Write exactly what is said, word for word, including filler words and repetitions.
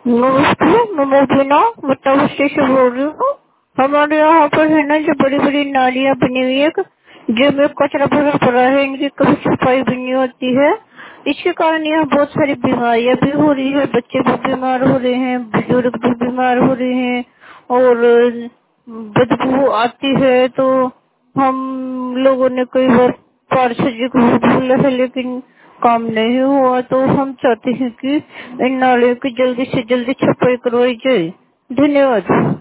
नमस्ते, मैं मोबिना मुत्ताबस्ती से बोल रही हूँ। हमारे यहाँ पर है ना जो बड़ी बड़ी नालियाँ बनी हुई है जिनमें कचरा भरा पड़ा है, इनकी कभी सफाई भी नहीं होती है। इसके कारण यहाँ बहुत सारी बीमारियाँ भी हो रही है, बच्चे भी बीमार हो रहे हैं, बुजुर्ग भी बीमार हो रहे हैं और बदबू आती है। तो हम लोगों ने कई बार पार्षद जी को भी बोला है लेकिन काम नहीं हुआ। तो हम चाहते हैं कि इन नालियों की जल्दी से जल्दी सफाई करवाई जाए। धन्यवाद।